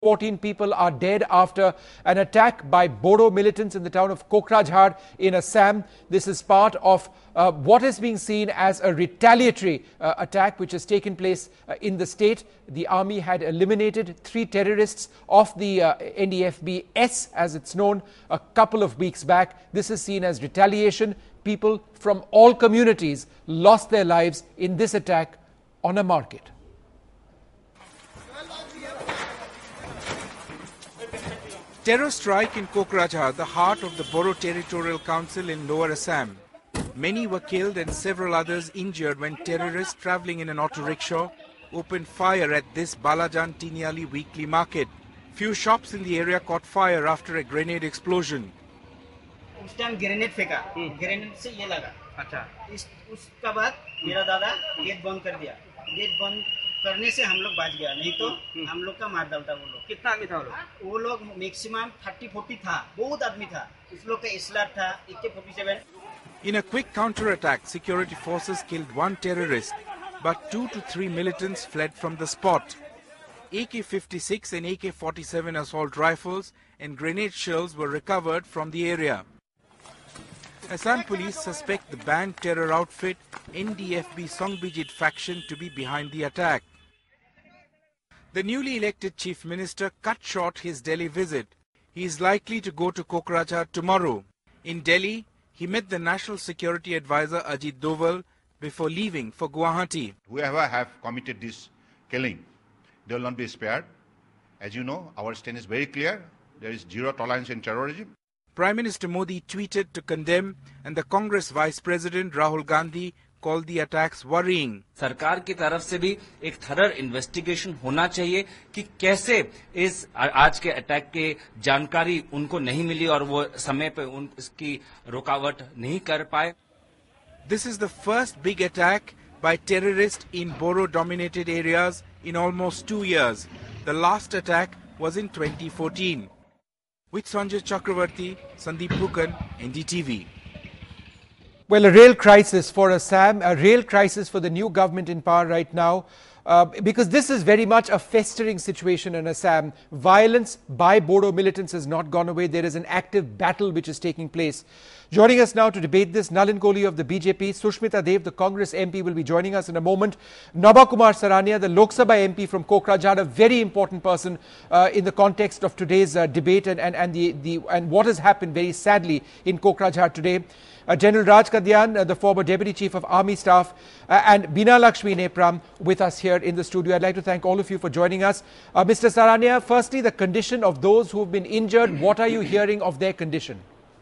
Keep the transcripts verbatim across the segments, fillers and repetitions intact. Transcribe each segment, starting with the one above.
fourteen people are dead after an attack by Bodo militants in the town of Kokrajhar in Assam. This is part of uh, what is being seen as a retaliatory uh, attack which has taken place uh, in the state. The army had eliminated three terrorists of the uh, N D F B S, as it's known, a couple of weeks back. This is seen as retaliation. People from all communities lost their lives in this attack on a market. Terror strike in Kokrajhar, the heart of the Bodo Territorial Council in Lower Assam. Many were killed and several others injured when terrorists travelling in an auto rickshaw opened fire at this Balajan Tiniali weekly market. Few shops in the area caught fire after a grenade explosion. उस time grenade फेंका, grenade से ये लगा। अच्छा। इस उसका बाद मेरा दादा गेट बंद कर दिया। गेट बंद करने से हम लोग बच गया, नहीं तो हम लोग का मार डालता वो लोग। कितना आदमी था वो लोग? वो लोग मैक्सिमम थर्टी फोर्टी था, बहुत आदमी था। उस लोग का एसएलआर था A K forty seven. In a quick counter-attack, security forces killed one terrorist, but two to three militants fled from the spot. A K fifty-six and A K forty-seven assault rifles and grenade shells were recovered from the area. Assam police suspect the banned terror outfit N D F B Songbijit faction to be behind the attack. The newly elected Chief Minister cut short his Delhi visit. He is likely to go to Kokrajhar tomorrow. In Delhi, he met the National Security Advisor Ajit Doval before leaving for Guwahati. Whoever have committed this killing, they will not be spared. As you know, our stand is very clear. There is zero tolerance in terrorism. Prime Minister Modi tweeted to condemn, and the Congress Vice President Rahul Gandhi called the attacks worrying. सरकार की तरफ से भी एक थरर investigation होना चाहिए कि कैसे इस आज के अटैक के जानकारी उनको नहीं मिली और वो समय पे उन इसकी रुकावट नहीं कर पाए. This is the first big attack by terrorists in Bodo-dominated areas in almost two years. The last attack was in twenty fourteen. With Sanjay Chakravarti, Sandeep Bhukan, N D T V. Well, a real crisis for Assam, a real crisis for the new government in power right now, uh, because this is very much a festering situation in Assam. Violence by Bodo militants has not gone away. There is an active battle which is taking place. Joining us now to debate this, Nalin Kohli of the B J P, Sushmita Dev, the Congress M P, will be joining us in a moment. Naba Kumar Sarania, the Lok Sabha M P from Kokrajhar, a very important person uh, in the context of today's uh, debate and, and, and, the, the, and what has happened very sadly in Kokrajhar today. Uh, General Raj Kadyan, uh, the former Deputy Chief of Army Staff, uh, and Bina Lakshmi Nepram with us here in the studio. I'd like to thank all of you for joining us. Uh, Mister Sarania, firstly, the condition of those who have been injured, what are you hearing of their condition?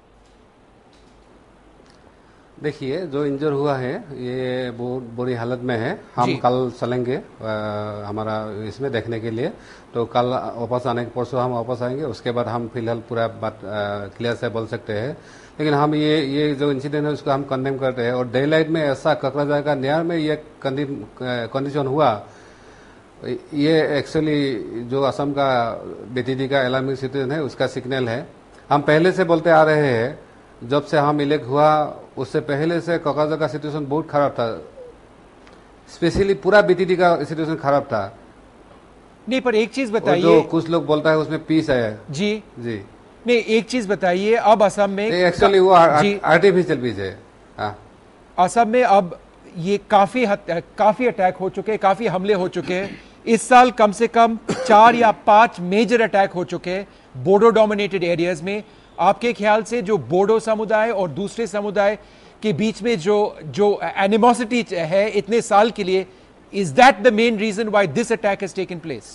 देखिए, जो इंजर हुआ है ये बहुत बुरी हालत में है. हम कल चलेंगे आ, हमारा इसमें देखने के लिए, तो कल वापस आने के परसों हम वापस आएंगे. उसके बाद हम फिलहाल पूरा बात क्लियर से बोल सकते हैं. लेकिन हम ये ये जो इंसिडेंट है उसको हम कंडेम करते हैं. और डे लाइट में ऐसा ककराझार का नियर में ये कंडीशन हुआ, ये एक्चुअली जो असम का बीटीडी का अलार्मिंग सिचुएशन है उसका सिग्नल है. हम पहले से बोलते आ रहे हैं, जब से हम इलेक्ट हुआ उससे पहले से ककराझार का सिचुएशन बहुत खराब था. स्पेशली पूरा बीटीडी का सिचुएशन खराब था. नहीं, पर एक चीज बताइए, जो कुछ लोग बोलता है उसमें पीस है. जी जी नहीं, एक चीज बताइए, अब असम में एक्चुअली वो आर्टिफिशियल पीस है. हाँ, असम में अब ये काफी काफी अटैक हो चुके हैं, काफी हमले हो चुके हैं. इस साल कम से कम चार या पांच मेजर अटैक हो चुके हैं बोडो डोमिनेटेड एरियाज में. आपके ख्याल से जो बोडो समुदाय और दूसरे समुदाय के बीच में जो जो एनिमोसिटी है इतने साल के लिए, is that the main reason why this attack has taken place?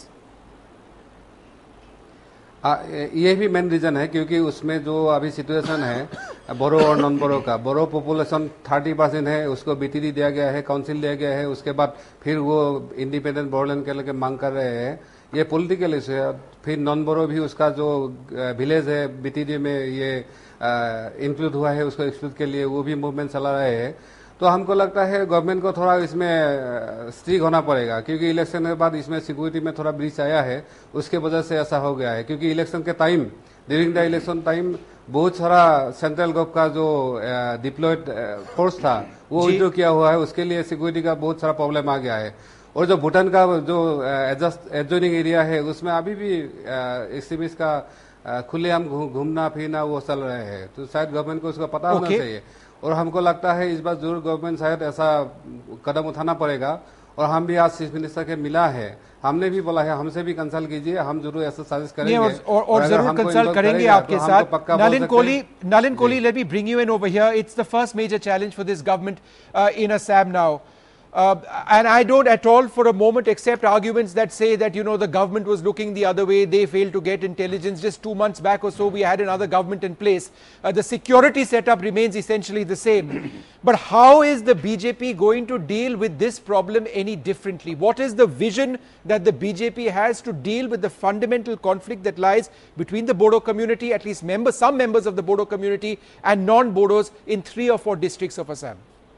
ये भी मेन रीजन है, क्योंकि उसमें जो अभी सिचुएशन है बोरो और नॉन बोरो का, बोरो पॉपुलेशन थर्टी परसेंट है, उसको बीटीडी दिया गया है, काउंसिल दिया गया है. उसके बाद फिर वो इंडिपेंडेंट बोडोलैंड के लिए मांग कर रहे हैं. ये पॉलिटिकल इशू है. फिर नॉन बोरो भी उसका जो विलेज है बीटीडी में ये इंक्लूड हुआ है, उसको एक्सक्लूड के लिए वो भी मूवमेंट चला रहे हैं. तो हमको लगता है गवर्नमेंट को थोड़ा इसमें स्ट्रिक्ट होना पड़ेगा, क्योंकि इलेक्शन के बाद इसमें सिक्योरिटी में थोड़ा ब्रीच आया है, उसके वजह से ऐसा हो गया है. क्योंकि इलेक्शन के time, during the election time बहुत सारा सेंट्रल गवर्नमेंट का जो डिप्लॉयड फोर्स था वो विड्रॉ किया हुआ है. उसके लिए सिक्योरिटी का बहुत सारा प्रॉब्लम आ गया है. और जो भूटान का जो एडजॉइनिंग एरिया है उसमें अभी भी एक्सट्रीमिस्ट का खुलेआम घूमना फिरना वो चल रहे हैं, तो शायद गवर्नमेंट को उसका पता होना okay. चाहिए। और हमको लगता है इस बार जरूर गवर्नमेंट शायद ऐसा कदम उठाना पड़ेगा। और हम भी आज चीफ मिनिस्टर के मिला है, हमने भी बोला है हमसे भी कंसल्ट कीजिए, हम जरूर ऐसा सजेस्ट करेंगे और, और, और जरूर कंसल्ट करेंगे आपके तो साथ। Nalin Kohli, Nalin Kohli, let me bring you in over here. It's the first major challenge for this government in Assam now. Uh, and I don't at all for a moment accept arguments that say that, you know, the government was looking the other way, they failed to get intelligence. Just two months back or so, we had another government in place. Uh, the security setup remains essentially the same. But how is the B J P going to deal with this problem any differently? What is the vision that the B J P has to deal with the fundamental conflict that lies between the Bodo community, at least members, some members of the Bodo community, and non-Bodos in three or four districts of Assam?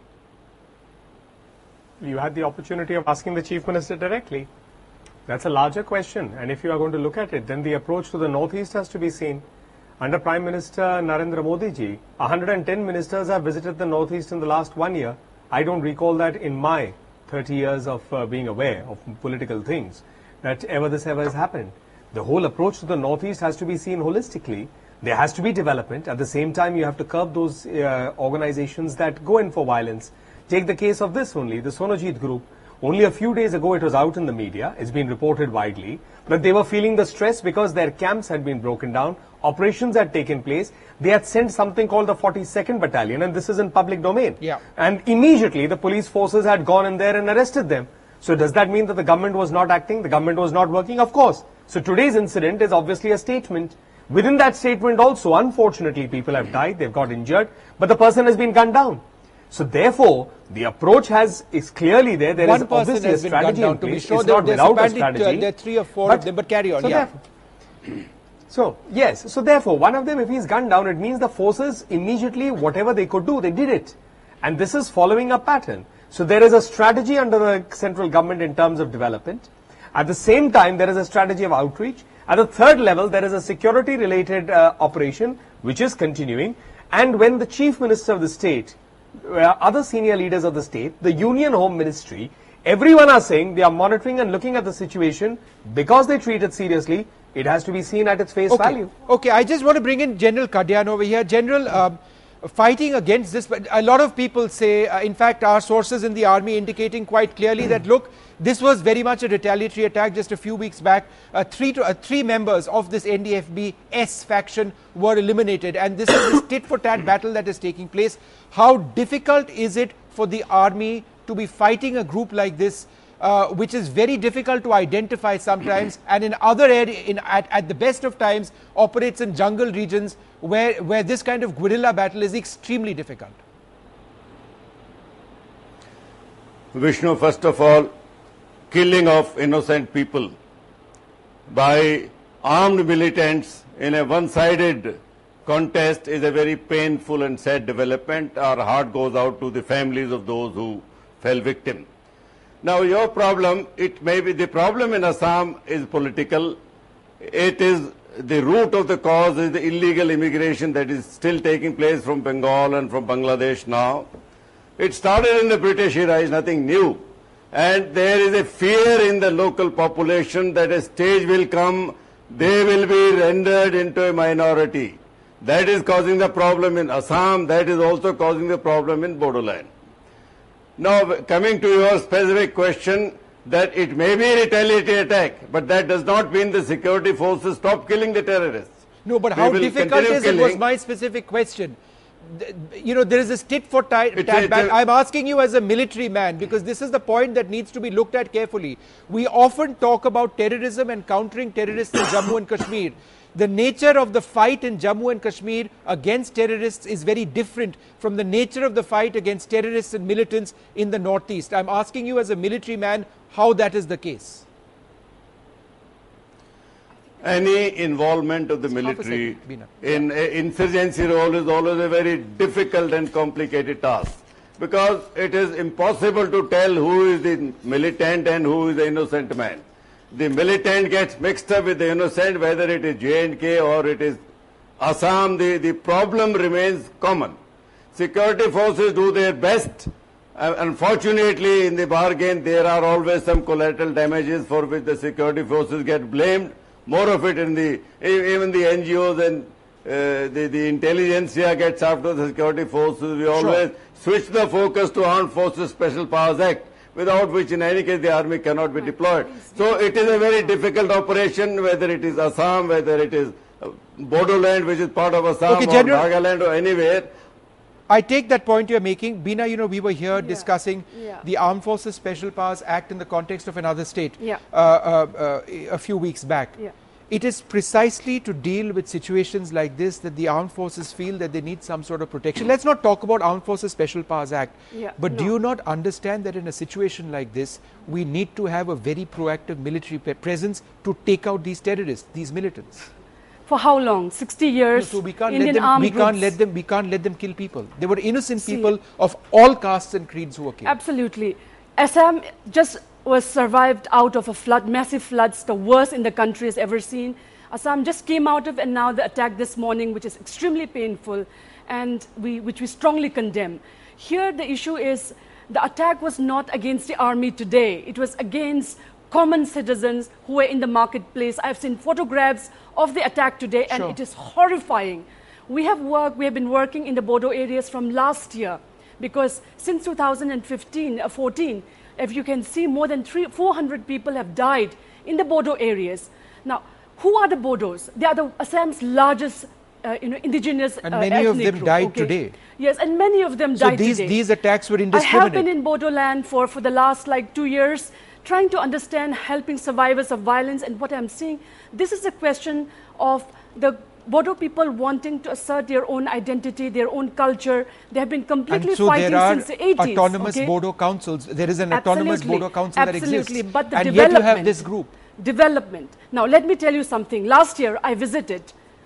You had the opportunity of asking the Chief Minister directly. That's a larger question, and if you are going to look at it, then the approach to the Northeast has to be seen. Under Prime Minister Narendra Modi ji, one hundred ten ministers have visited the Northeast in the last one year. I don't recall that in my thirty years of uh, being aware of political things, that ever this ever has happened. The whole approach to the Northeast has to be seen holistically. There has to be development. At the same time, you have to curb those uh, organizations that go in for violence. Take the case of this only, the Sonojit group. Only a few days ago it was out in the media, it's been reported widely, that they were feeling the stress because their camps had been broken down, operations had taken place, they had sent something called the forty-second Battalion, and this is in public domain. Yeah. And immediately the police forces had gone in there and arrested them. So does that mean that the government was not acting, the government was not working? Of course. So today's incident is obviously a statement. Within that statement also, unfortunately, people have died, they've got injured, but the person has been gunned down. So therefore, the approach has is clearly there. There One is obviously a strategy in place. Sure, it's there, not without a strategy. Uh, there are three or four but, of them, but carry on. So, yeah. so yes, so therefore, one of them, if he's gunned down, it means the forces immediately, whatever they could do, they did it, and this is following a pattern. So there is a strategy under the central government in terms of development. At the same time, there is a strategy of outreach. At the third level, there is a security-related uh, operation which is continuing. And when the Chief Minister of the state, uh, other senior leaders of the state, the Union Home Ministry, everyone are saying they are monitoring and looking at the situation because they treat it seriously. It has to be seen at its face okay. value. Okay, I just want to bring in General Kadian over here. General, um, fighting against this, but a lot of people say, uh, in fact, our sources in the army indicating quite clearly that, look, this was very much a retaliatory attack. Just a few weeks back, uh, three, to, uh, three members of this N D F B S faction were eliminated, and this is this tit-for-tat battle that is taking place. How difficult is it for the army to be fighting a group like this, uh, which is very difficult to identify sometimes, and in other areas, in, at, at the best of times, operates in jungle regions where, where this kind of guerrilla battle is extremely difficult? Vishnu, first of all, killing of innocent people by armed militants in a one-sided contest is a very painful and sad development. Our heart goes out to the families of those who fell victim. Now, your problem, it may be the problem in Assam is political. It is the root of the cause is the illegal immigration that is still taking place from Bengal and from Bangladesh now. It started in the British era, is nothing new. And there is a fear in the local population that a stage will come, they will be rendered into a minority. That is causing the problem in Assam, that is also causing the problem in Bodoland. Now, coming to your specific question, that it may be a retaliatory attack, but that does not mean the security forces stop killing the terrorists. No, but how difficult is it was my specific question. You know, there is a tit for tat battle. I'm asking you as a military man, because this is the point that needs to be looked at carefully. We often talk about terrorism and countering terrorists in Jammu and Kashmir. The nature of the fight in Jammu and Kashmir against terrorists is very different from the nature of the fight against terrorists and militants in the Northeast. I'm asking you as a military man how that is the case. Any involvement of the military in an insurgency role is always a very difficult and complicated task, because it is impossible to tell who is the militant and who is the innocent man. The militant gets mixed up with the innocent, whether it is J and K or it is Assam, the, the problem remains common. Security forces do their best Uh, unfortunately, in the bargain, there are always some collateral damages for which the security forces get blamed. More of it in the, even the N G Os and uh, the, the intelligentsia gets after the security forces. We always sure. switch the focus to Armed Forces Special Powers Act, without which in any case the army cannot be deployed. So it is a very difficult operation, whether it is Assam, whether it is Bodoland, which is part of Assam, okay, or Nagaland or anywhere. I take that point you're making. Bina, you know, we were here yeah. discussing yeah. the Armed Forces Special Powers Act in the context of another state yeah. uh, uh, uh, a few weeks back. Yeah. It is precisely to deal with situations like this that the armed forces feel that they need some sort of protection. Let's not talk about Armed Forces Special Powers Act, yeah, but no. do you not understand that in a situation like this, we need to have a very proactive military presence to take out these terrorists, these militants? For how long? sixty years. No, so we can't Indian let them. armed We can't groups. let them. We can't let them kill people. They were innocent See, people of all castes and creeds who were killed. Absolutely. Assam just was survived out of a flood, massive floods, the worst in the country has ever seen. Assam just came out of, and now the attack this morning, which is extremely painful, and we, which we strongly condemn. Here, the issue is the attack was not against the army today. It was against common citizens who were in the marketplace. I've seen photographs of the attack today, and sure. it is horrifying. We have worked, we have been working in the Bodo areas from last year, because since two thousand fifteen, uh, fourteen, if you can see, more than three, four hundred people have died in the Bodo areas. Now, who are the Bodos? They are the Assam's largest uh, you know, indigenous and uh, many of them group, died okay? today. Yes, and many of them so died these, today. these attacks were indiscriminate. I have been in Bodo land for, for the last like two years, trying to understand, helping survivors of violence, and what I'm seeing, this is a question of the Bodo people wanting to assert their own identity, their own culture. They have been completely and so fighting there are since the eighties. autonomous okay? Bodo councils. There is an Absolutely. autonomous Bodo council Absolutely. that exists. But the and yet you have development- this group. Development. Now, let me tell you something. Last year, I visited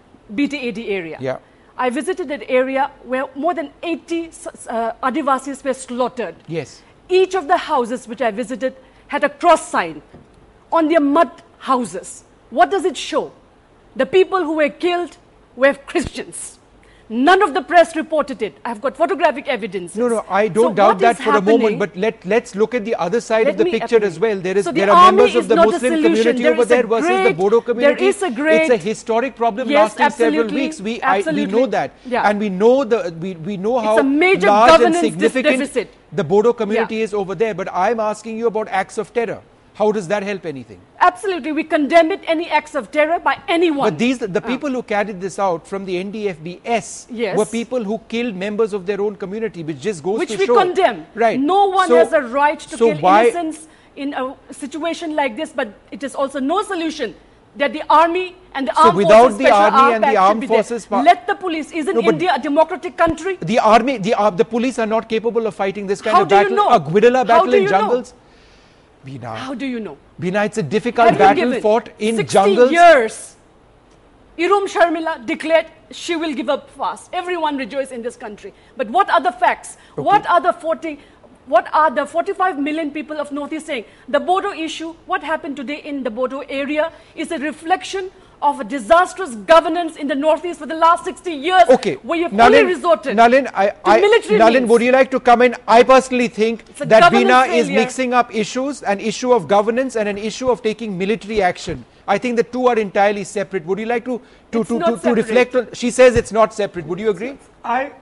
B T A D area. Yeah. I visited an area where more than eighty uh, Adivasis were slaughtered. Yes. Each of the houses which I visited had a cross sign on their mud houses. What does it show? The people who were killed were Christians. None of the press reported it. I've got photographic evidence. No, no, I don't so doubt that for a moment, happening, but let, let's look at the other side Let of the me picture appeal. as well. There is So the there are army members of is the not the Muslim solution. community There over is a there versus the great- Bodo community. there is a great- it's a historic problem Yes, lasting several absolutely, weeks. We, I, we absolutely. know that. Yeah. And we know, the, we, we know how a major large and governance significant deficit. the Bodo community Yeah. is over there. But I'm asking you about acts of terror. How does that help anything? Absolutely, we condemn it, any acts of terror by anyone. But these, the people who carried this out from the N D F B S Yes. were people who killed members of their own community, which just goes which to we show. condemn. Right. No one So- has a right to so kill why- innocents in a situation like this, but it is also no solution that the army and the So armed without forces, the special army armed and the pact should armed be there. forces pa- Let the police. Isn't No, but- India a democratic country? The army, the, uh, the police are not capable of fighting this kind How of do you battle, know? a guerrilla How battle do in you know? jungles. Bina, How do you know? Bina, it's a difficult Have you battle given fought in sixty jungles. years. Irum Sharmila declared she will give up fast. Everyone rejoiced in this country. But what are the facts? Okay. What are the forty? What are the forty-five million people of Northeast saying? The Bodo issue, what happened today in the Bodo area, is a reflection of a disastrous governance in the Northeast for the last sixty years, Okay, where you've Nalin, only resorted Nalin, I, to I, military Nalin, means. would you like to come in? I personally think a that Bina governance is failure. mixing up issues, an issue of governance and an issue of taking military action. I think the two are entirely separate. Would you like to to, It's to, not to, to separate. reflect on? She says it's not separate. Would you agree? I,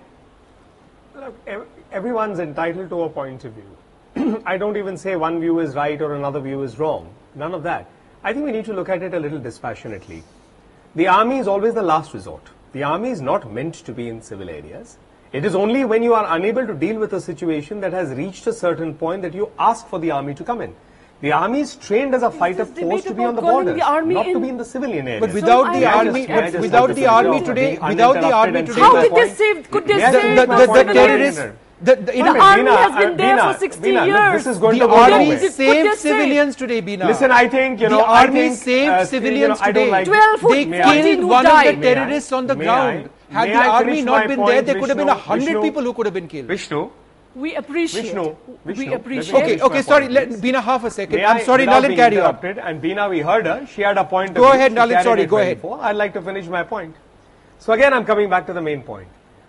look, ev- everyone's entitled to a point of view. I don't even say one view is right or another view is wrong. None of that. I think we need to look at it a little dispassionately. The army is always the last resort. The army is not meant to be in civil areas. It is only when you are unable to deal with a situation that has reached a certain point that you ask for the army to come in. The army is trained as a fighter this force debate to be on the about calling borders, the army not to in? be in the civilian areas. But without So the I- army, May I but just without have the to army finish today, being without the uninterrupted army and today, How my did they point? save? Could they May I the, save finish the, my the, those the point? terrorists, Bina, the, the, you The know, army Bina, has been uh, there Bina, for sixty Bina, look, years. this is going the to go army nowhere. Could they saved save? civilians today, Bina. Listen, I think, you know, the I army think, saved uh, civilians you know, I don't today. like- twelve, They May I- killed who one of the died. May I- terrorists on the may ground. I- Had may the I army finish not my been point, there, there could have been a Vishnu? hundred Vishnu? people who could have been killed. Vishnu, We appreciate. Vishnu, we Vishnu, appreciate. let me Okay, finish okay, my sorry, point, let please. Bina half a second. May I'm I, sorry, without Nalin, being carry on. interrupted, and Bina, we heard her. She had a point. Go of ahead, view. She Nalin, carried sorry, it go well ahead. before. I'd like to finish my point. So again, I'm coming back to the main point.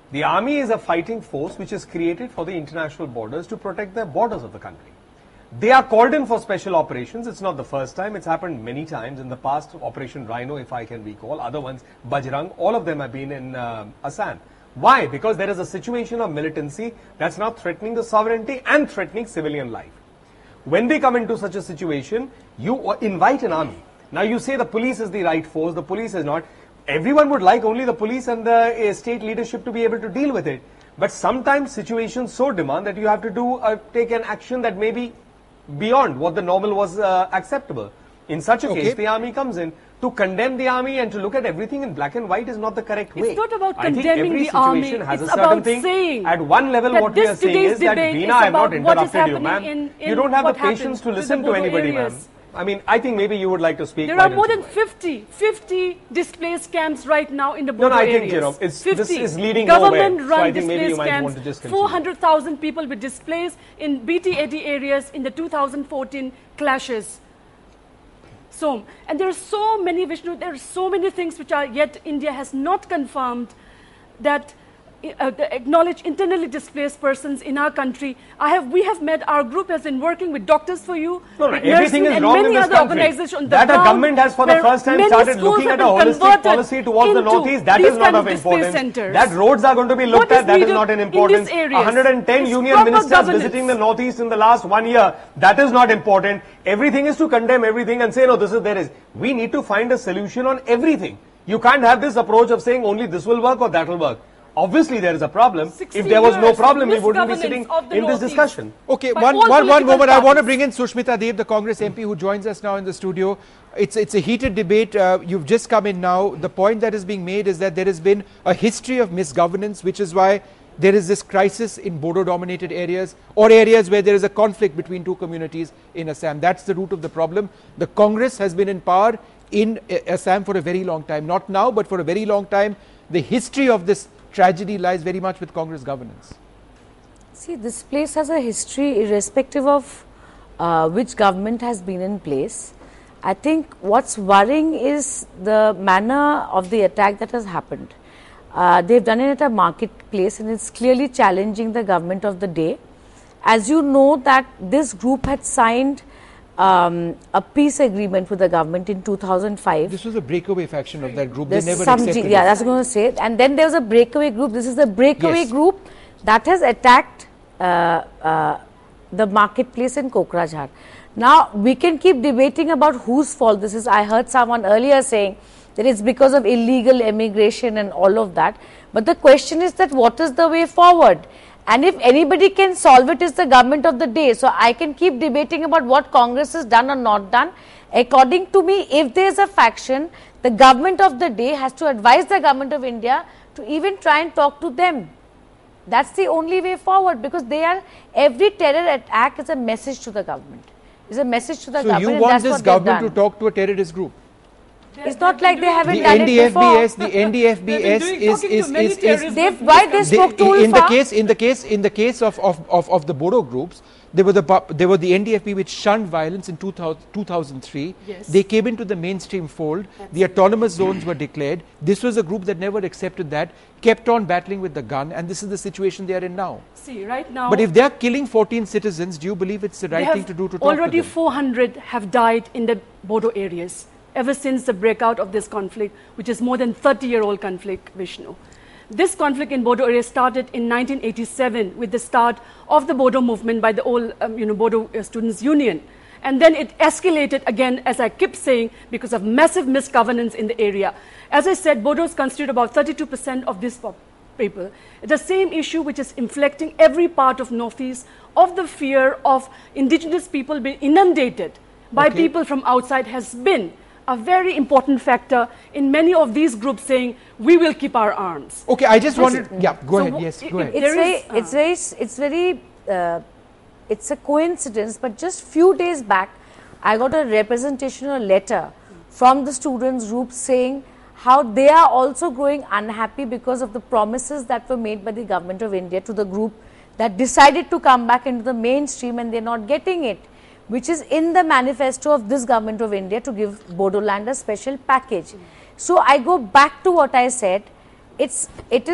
The army is a fighting force which is created for the international borders to protect the borders of the country. They are called in for special operations. It's not the first time. It's happened many times in the past. Operation Rhino, if I can recall. Other ones, Bajrang, all of them have been in uh, Assam. Why? Because there is a situation of militancy that's now threatening the sovereignty and threatening civilian life. When they come into such a situation, you invite an army. Now you say the police is the right force, the police is not. Everyone would like only the police and the uh, state leadership to be able to deal with it. But sometimes situations so demand that you have to do uh, take an action that may be beyond what the normal was uh, acceptable. In such a okay. case, the army comes in. To condemn the army and to look at everything in black and white is not the correct way. It's not about I condemning the army. Has it's a about thing. saying At one level, what we are saying is that, Veena, I have not interrupted you, ma'am. You don't have the patience to listen to anybody, ma'am. I mean, I think maybe you would like to speak. There are more than fifty, fifty displaced camps right now in the border areas. No, no, I areas. think, you know, it's, this is leading Government nowhere. run So I think displaced maybe you might camps. want to just continue. four hundred thousand people were displaced in B T A D areas in the two thousand fourteen clashes. So, and there are so many, Vishnu, there are so many things which are yet India has not confirmed that uh, the acknowledged internally displaced persons in our country. I have, we have met, our group has been working with Doctors for You, no, no, with everything is and wrong many in this other country. organizations on the That ground, a government has for the first time started looking at a holistic policy towards the northeast, that is not of importance. Centers. That roads are going to be looked at, that is not an importance. one hundred ten it's union ministers governance. visiting the northeast in the last one year, that is not important. Everything is to condemn everything and say, no, this is there is. We need to find a solution on everything. You can't have this approach of saying only this will work or that will work. Obviously, there is a problem. If there was no problem, we wouldn't be sitting in this discussion. Okay, one, one, one moment. I want to bring in Sushmita Dev, the Congress M P who joins us now in the studio. It's, it's a heated debate. Uh, you've just come in now. The point that is being made is that there has been a history of misgovernance, which is why there is this crisis in Bodo-dominated areas or areas where there is a conflict between two communities in Assam. That's the root of the problem. The Congress has been in power in uh, Assam for a very long time. Not now, but for a very long time. The history of this tragedy lies very much with Congress governance. See, this place has a history irrespective of uh, which government has been in place. I think what's worrying is the manner of the attack that has happened. Uh, they've done it at a marketplace and it's clearly challenging the government of the day. As you know that this group had signed um, a peace agreement with the government in two thousand five. This was a breakaway faction of that group. There's they never some accepted Yeah, it. that's what I'm going to say. And then there was a breakaway group. This is the breakaway yes. group that has attacked uh, uh, the marketplace in Kokrajhar. Now, we can keep debating about whose fault this is. I heard someone earlier saying that it's because of illegal immigration and all of that. But the question is that what is the way forward? And if anybody can solve it, is the government of the day. So I can keep debating about what Congress has done or not done. According to me, if there is a faction, the government of the day has to advise the government of India to even try and talk to them. That's the only way forward, because they are, every terror attack is a message to the government. It's a message to the so government. So you want this government to talk to a terrorist group? It's not like they haven't the done N D F B S, it before. The N D F B S is is is, is they've why they spoke to in the case in the case in the case of of of, of the Bodo groups. They were the they were the N D F B which shunned violence in two thousand three. Yes. They came into the mainstream fold. That's the autonomous zones were declared. This was a group that never accepted that, kept on battling with the gun, and this is the situation they are in now. See, right now. But if they are killing fourteen citizens, do you believe it's the right thing to do to talk already to them? four hundred have died in the Bodo areas ever since the breakout of this conflict, which is more than thirty year old conflict, Vishnu. This conflict in Bodo area started in nineteen eighty-seven with the start of the Bodo movement by the old um, you know, Bodo uh, Students' Union. And then it escalated again, as I keep saying, because of massive misgovernance in the area. As I said, Bodos constitute about thirty-two percent of this people. It's the same issue which is inflicting every part of Northeast of the fear of indigenous people being inundated by okay. people from outside has been a very important factor in many of these groups saying, we will keep our arms. Okay, I just wanted, Listen, yeah, go so ahead, yes, it, go ahead. It's there very, is, uh, it's very, it's very, uh, it's a coincidence, but just few days back, I got a representation or letter from the students group saying how they are also growing unhappy because of the promises that were made by the government of India to the group that decided to come back into the mainstream and they're not getting it, which is in the manifesto of this government of India to give Bodoland a special package. So I go back to what I said, it's, it is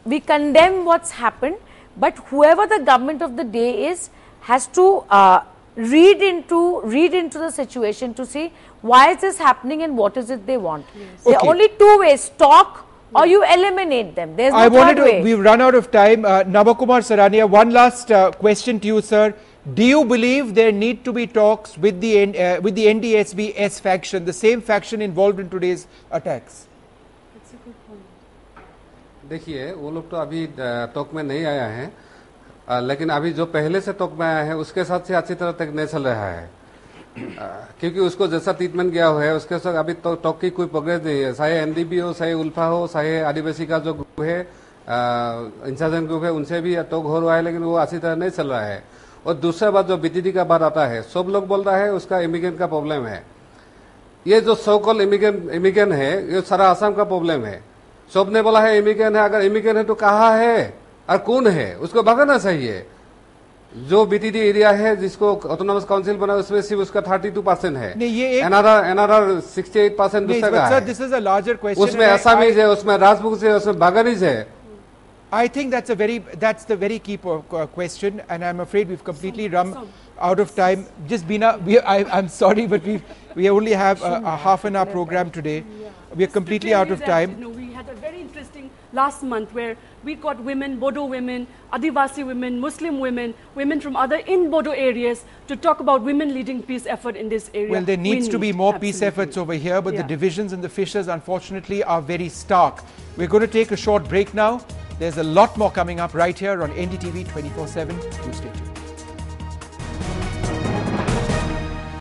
we condemn what's happened, but whoever the government of the day is has to uh, read into read into the situation to see why is this happening and what is it they want. Yes. There Okay. are only two ways: talk or you eliminate them. There's no I wanted third to, way. we've run out of time. Uh, Navakumar Sarania, one last uh, question to you, sir. Do you believe there need to be talks with the N- uh, with the N D S B S faction, the same faction involved in today's attacks? देखिए वो लोग तो अभी talk में नहीं आया है, आ, लेकिन अभी जो पहले से टॉक में आया है उसके साथ से अच्छी तरह तक नहीं चल रहा है, आ, क्योंकि उसको जैसा ट्रीटमेंट गया हुआ है उसके साथ अभी तो टॉक की कोई प्रोग्रेस नहीं है। चाहे एनडीबी हो, चाहे उल्फा हो, चाहे आदिवासी का जो ग्रुप है, इंसर्जेंट ग्रुप है, उनसे भी टॉक हो रहा है, लेकिन वो अच्छी तरह नहीं चल रहा है। और दूसरा बात जो बीटीडी का बात आता है, सब लोग बोल रहा है उसका इमिग्रेंट का प्रॉब्लम है। ये जो सो कॉल्ड इमिग्रेंट इमिग्रेंट है ये सारा आसाम का प्रॉब्लम है। सब ने बोला है इमिग्रेंट है, अगर इमिग्रेंट है तो कहाँ है और कौन है, उसको भगाना चाहिए। जो बीटीडी एरिया है जिसको ऑटोनॉमस काउंसिल बना उसमें सिर्फ उसका थर्टी टू परसेंट है, NRR NRR sixty eight percent दूसरा का है। This is a larger question. उसमें असमीज है, उसमें राजपूत है, उसमें बागानीज है। I think that's a very that's the very key po- question, and I'm afraid we've completely run out of time. Just Bina, we, I, I'm sorry, but we we only have a, a half an hour program today. We are completely out of time. No, we had a very interesting last month where we got women, Bodo women, Adivasi women, Muslim women, women from other in Bodo areas to talk about women leading peace effort in this area. Well, there needs we to be need, more absolutely. peace efforts over here, but Yeah. the divisions and the fissures, unfortunately, are very stark. We're going to take a short break now. There's a lot more coming up right here on N D T V twenty-four seven. Do stay tuned.